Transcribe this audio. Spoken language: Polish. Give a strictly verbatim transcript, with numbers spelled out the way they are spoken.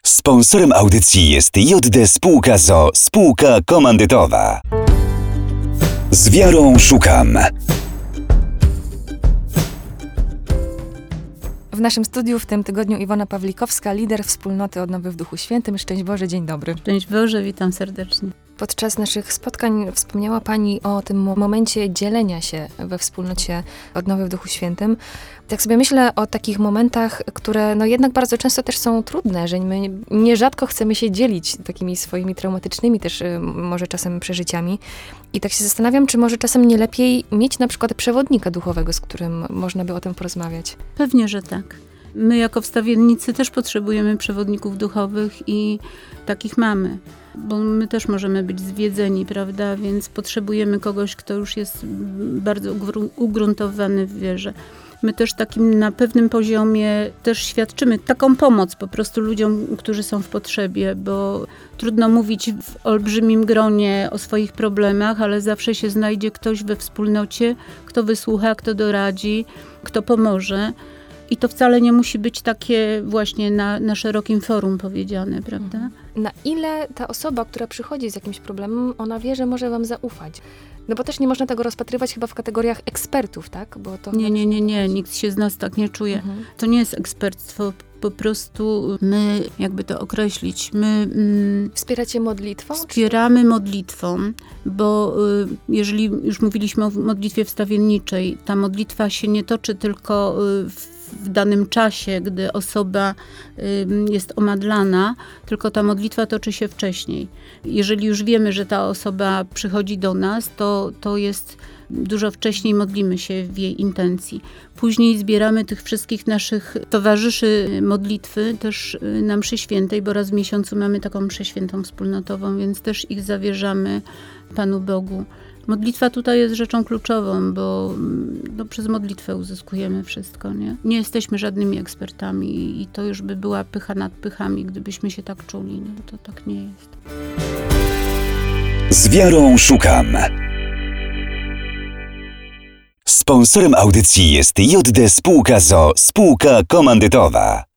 Sponsorem audycji jest J D Spółka z o o, spółka komandytowa. Z wiarą szukam. W naszym studiu w tym tygodniu Iwona Pawlikowska, lider wspólnoty Odnowy w Duchu Świętym. Szczęść Boże, dzień dobry. Szczęść Boże, witam serdecznie. Podczas naszych spotkań wspomniała Pani o tym momencie dzielenia się we wspólnocie Odnowy w Duchu Świętym. Tak sobie myślę o takich momentach, które no jednak bardzo często też są trudne, że my nierzadko chcemy się dzielić takimi swoimi traumatycznymi też może czasem przeżyciami. I tak się zastanawiam, czy może czasem nie lepiej mieć na przykład przewodnika duchowego, z którym można by o tym porozmawiać. Pewnie, że tak. My jako wstawiennicy też potrzebujemy przewodników duchowych i takich mamy, bo my też możemy być zwiedzeni, prawda, więc potrzebujemy kogoś, kto już jest bardzo ugruntowany w wierze. My też takim na pewnym poziomie też świadczymy taką pomoc po prostu ludziom, którzy są w potrzebie, bo trudno mówić w olbrzymim gronie o swoich problemach, ale zawsze się znajdzie ktoś we wspólnocie, kto wysłucha, kto doradzi, kto pomoże. I to wcale nie musi być takie właśnie na, na szerokim forum powiedziane, prawda? Na ile ta osoba, która przychodzi z jakimś problemem, ona wie, że może wam zaufać? No bo też nie można tego rozpatrywać chyba w kategoriach ekspertów, tak? Bo to nie, nie, nie, nie. Nikt się z nas tak nie czuje. Mhm. To nie jest ekspertstwo. Po prostu my, jakby to określić, my... Mm, Wspieracie modlitwą? Wspieramy czy? modlitwą, bo y, jeżeli już mówiliśmy o modlitwie wstawienniczej, ta modlitwa się nie toczy tylko y, w w danym czasie, gdy osoba y, jest omadlana, tylko ta modlitwa toczy się wcześniej. Jeżeli już wiemy, że ta osoba przychodzi do nas, to, to jest dużo wcześniej, modlimy się w jej intencji. Później zbieramy tych wszystkich naszych towarzyszy modlitwy też na mszy świętej, bo raz w miesiącu mamy taką mszę świętą wspólnotową, więc też ich zawierzamy Panu Bogu. Modlitwa tutaj jest rzeczą kluczową, bo no, przez modlitwę uzyskujemy wszystko, nie? Nie jesteśmy żadnymi ekspertami i to już by była pycha nad pychami, gdybyśmy się tak czuli. No to tak nie jest. Z wiarą szukam. Sponsorem audycji jest J D Spółka z o o, spółka komandytowa.